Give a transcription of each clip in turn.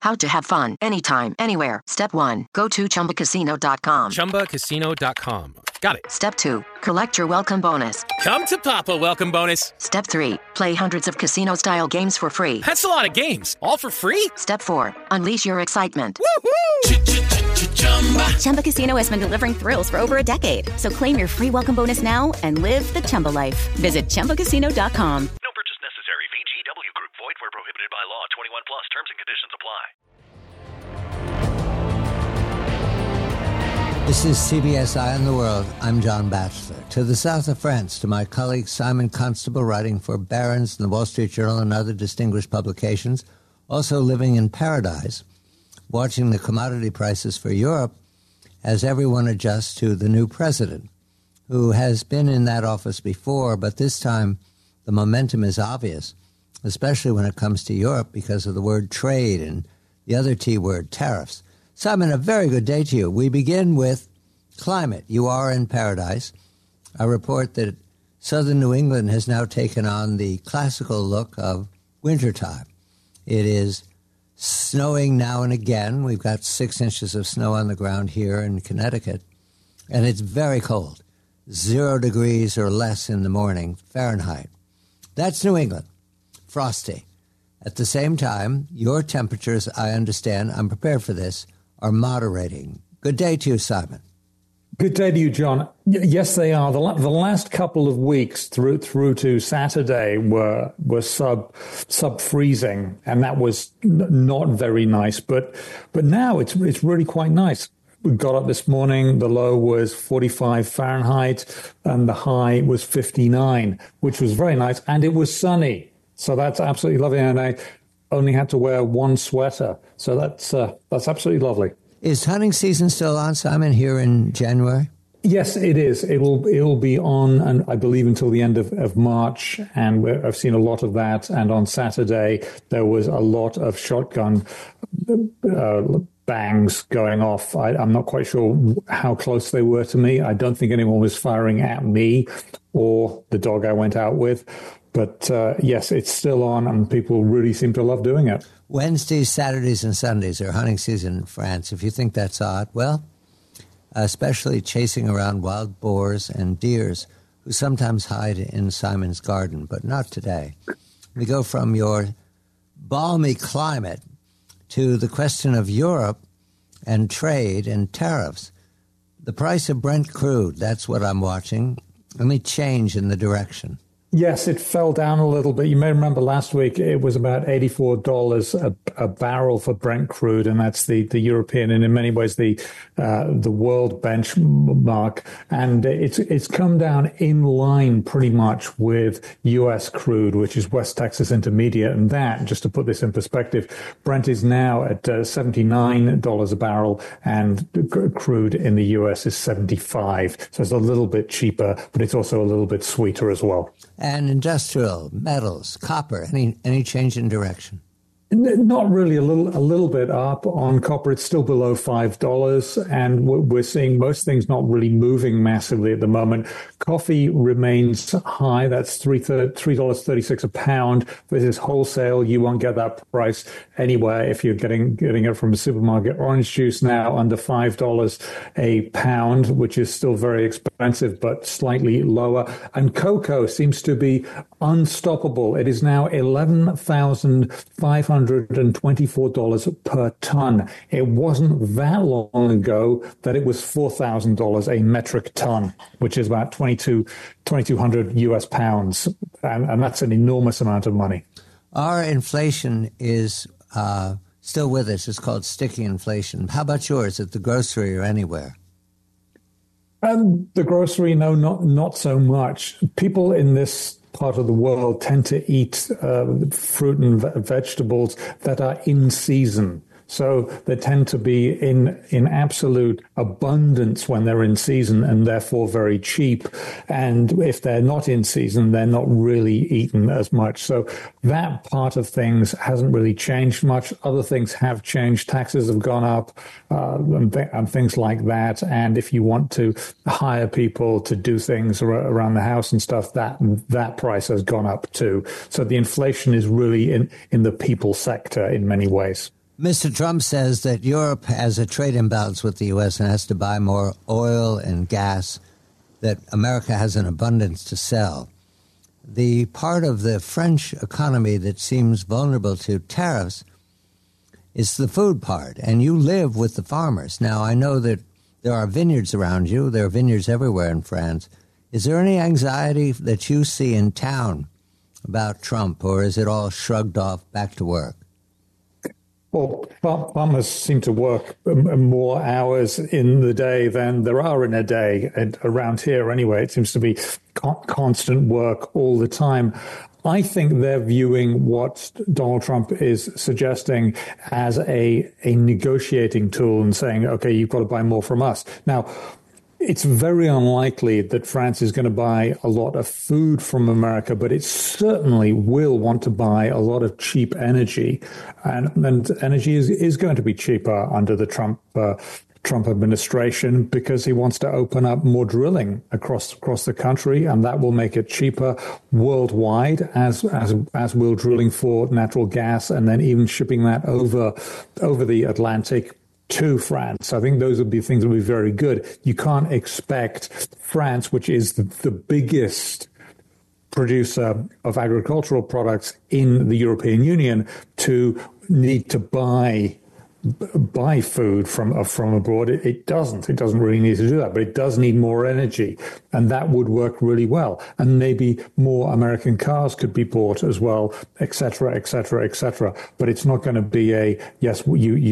How to have fun anytime, anywhere. Step 1. Go to ChumbaCasino.com. ChumbaCasino.com. Got it. Step 2. Collect your welcome bonus. Come to Papa welcome bonus. Step 3. Play hundreds of casino-style games for free. That's a lot of games. All for free? Step 4. Unleash your excitement. Woohoo! Chumba Casino has been delivering thrills for over a decade. So claim your free welcome bonus now and live the Chumba life. Visit ChumbaCasino.com. No purchase necessary. VGW Group. Void where prohibited by law. 21 plus. Terms and conditions apply. This is CBS Eye on the World. I'm John Batchelor. To the south of France, to my colleague Simon Constable, writing for Barron's and the Wall Street Journal and other distinguished publications, also living in paradise, watching the commodity prices for Europe as everyone adjusts to the new president, who has been in that office before, but this time the momentum is obvious, especially when it comes to Europe because of the word trade and the other T word, tariffs. Simon, a very good day to you. We begin with climate. You are in paradise. I report that southern New England has now taken on the classical look of wintertime. It is snowing now and again. We've got 6 inches of snow on the ground here in Connecticut, and it's very cold, 0 degrees or less in the morning, Fahrenheit. That's New England, frosty. At the same time, your temperatures, I understand, I'm prepared for this, are moderating. Good day to you, Simon. Good day to you, John. Yes, they are. The last couple of weeks through to Saturday were sub freezing, and that was not very nice. But now it's really quite nice. We got up this morning. The low was 45 Fahrenheit, and the high was 59, which was very nice, and it was sunny. So that's absolutely lovely, and I only had to wear one sweater. So that's absolutely lovely. Is hunting season still on, Simon, here in January? Yes, it is. It'll be on, and I believe until the end of March, and I've seen a lot of that. And on Saturday, there was a lot of shotgun bangs going off. I'm not quite sure how close they were to me. I don't think anyone was firing at me or the dog I went out with. But yes, it's still on, and people really seem to love doing it. Wednesdays, Saturdays, and Sundays are hunting season in France. If you think that's odd, well, especially chasing around wild boars and deers who sometimes hide in Simon's garden, but not today. We go from your balmy climate to the question of Europe and trade and tariffs. The price of Brent crude, that's what I'm watching. Any change in the direction? Yes, it fell down a little bit. You may remember last week it was about $84 a barrel for Brent crude, and that's the European and in many ways the world benchmark. And it's come down in line pretty much with U.S. crude, which is West Texas Intermediate. And that, just to put this in perspective, Brent is now at $79 a barrel, and crude in the U.S. is $75. So it's a little bit cheaper, but it's also a little bit sweeter as well. And industrial, metals, copper, any change in direction? Not really. A little bit up on copper. It's still below $5, and we're seeing most things not really moving massively at the moment. Coffee remains high. That's $3.36 a pound. This is wholesale. You won't get that price anywhere if you're getting it from a supermarket. Orange juice now under $5 a pound, which is still very expensive, but slightly lower. And cocoa seems to be unstoppable. It is now $11,524 per ton. It wasn't that long ago that it was $4,000 a metric ton, which is about 2,200 US pounds. And that's an enormous amount of money. Our inflation is still with us. It's called sticky inflation. How about yours at the grocery or anywhere? The grocery, no, not so much. People in this part of the world tend to eat fruit and vegetables that are in season. So they tend to be in absolute abundance when they're in season and therefore very cheap. And if they're not in season, they're not really eaten as much. So that part of things hasn't really changed much. Other things have changed. Taxes have gone up and things like that. And if you want to hire people to do things around the house and stuff, that price has gone up too. So the inflation is really in the people sector in many ways. Mr. Trump says that Europe has a trade imbalance with the U.S. and has to buy more oil and gas, that America has an abundance to sell. The part of the French economy that seems vulnerable to tariffs is the food part, and you live with the farmers. Now, I know that there are vineyards around you. There are vineyards everywhere in France. Is there any anxiety that you see in town about Trump, or is it all shrugged off, back to work? Well, farmers seem to work more hours in the day than there are in a day. And around here, anyway, it seems to be constant work all the time. I think they're viewing what Donald Trump is suggesting as a negotiating tool and saying, okay, you've got to buy more from us. Now, it's very unlikely that France is going to buy a lot of food from America, but it certainly will want to buy a lot of cheap energy. And energy is going to be cheaper under the Trump administration because he wants to open up more drilling across the country, and that will make it cheaper worldwide, as will drilling for natural gas and then even shipping that over the Atlantic to France. I think those would be things that would be very good. You can't expect France, which is the biggest producer of agricultural products in the European Union, to need to buy food from abroad. It doesn't really need to do that, but it does need more energy, and that would work really well. And maybe more American cars could be bought as well, et cetera, et cetera, et cetera. But it's not going to be a yes.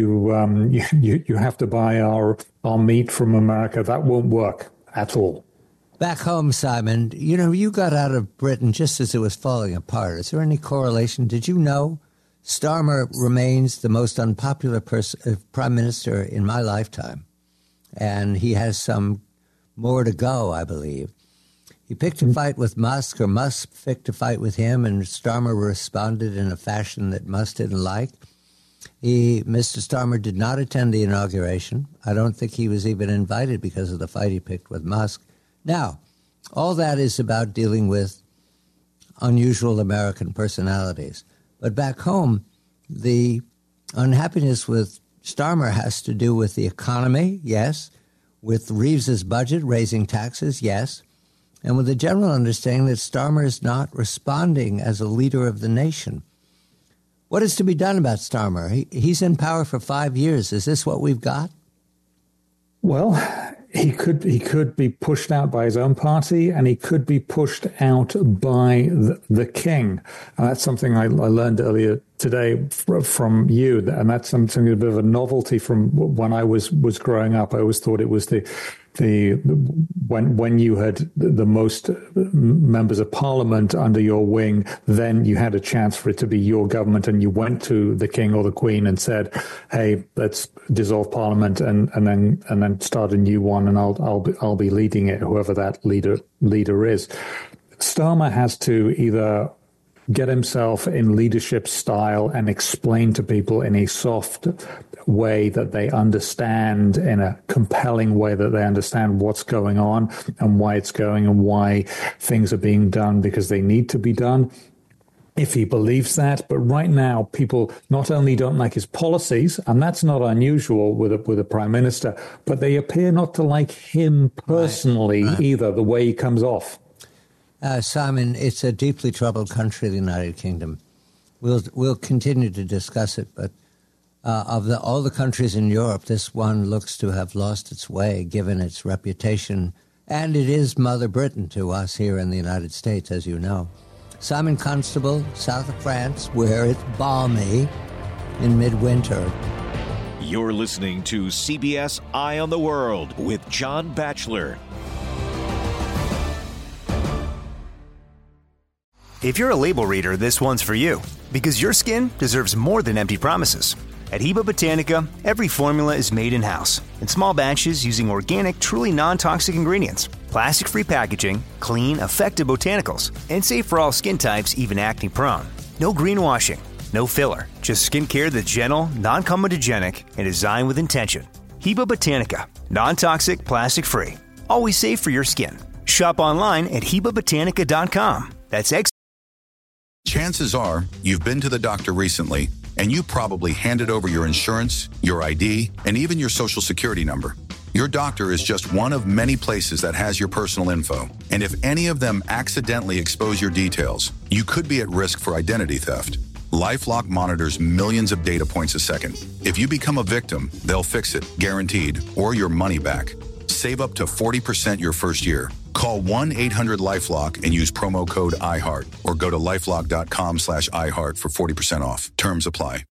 You have to buy our meat from America. That won't work at all. Back home, Simon, you got out of Britain just as it was falling apart. Is there any correlation? Did you know Starmer remains the most unpopular prime minister in my lifetime, and he has some more to go, I believe. He picked a fight with Musk, or Musk picked a fight with him, and Starmer responded in a fashion that Musk didn't like. Mr. Starmer did not attend the inauguration. I don't think he was even invited because of the fight he picked with Musk. Now, all that is about dealing with unusual American personalities. But back home, the unhappiness with Starmer has to do with the economy, yes, with Reeves's budget, raising taxes, yes, and with the general understanding that Starmer is not responding as a leader of the nation. What is to be done about Starmer? He's in power for 5 years. Is this what we've got? Well, he could be pushed out by his own party, and he could be pushed out by the king. And that's something I learned earlier today from you, and that's something a bit of a novelty from when I was growing up. I always thought it was when you had the most members of parliament under your wing, then you had a chance for it to be your government, and you went to the king or the queen and said, "Hey, let's dissolve parliament and then start a new one, and I'll be leading it, whoever that leader is." Starmer has to either get himself in leadership style and explain to people in a soft way that they understand, in a compelling way that they understand what's going on and why it's going and why things are being done because they need to be done, if he believes that. But right now, people not only don't like his policies, and that's not unusual with a prime minister, but they appear not to like him personally either, the way he comes off. Simon, it's a deeply troubled country, the United Kingdom. We'll continue to discuss it, but of all the countries in Europe, this one looks to have lost its way, given its reputation, and it is Mother Britain to us here in the United States, as you know. Simon Constable, south of France, where it's balmy in midwinter. You're listening to CBS Eye on the World with John Batchelor. If you're a label reader, this one's for you, because your skin deserves more than empty promises. At Heba Botanica, every formula is made in-house, in small batches using organic, truly non-toxic ingredients, plastic-free packaging, clean, effective botanicals, and safe for all skin types, even acne-prone. No greenwashing, no filler, just skincare that's gentle, non-comedogenic, and designed with intention. Heba Botanica, non-toxic, plastic-free, always safe for your skin. Shop online at HebaBotanica.com. That's Chances are you've been to the doctor recently and you probably handed over your insurance, your ID, and even your social security number. Your doctor is just one of many places that has your personal info. And if any of them accidentally expose your details, you could be at risk for identity theft. LifeLock monitors millions of data points a second. If you become a victim, they'll fix it, guaranteed, or your money back. Save up to 40% your first year. Call 1-800-LifeLock and use promo code IHEART or go to LifeLock.com/iHeart for 40% off. Terms apply.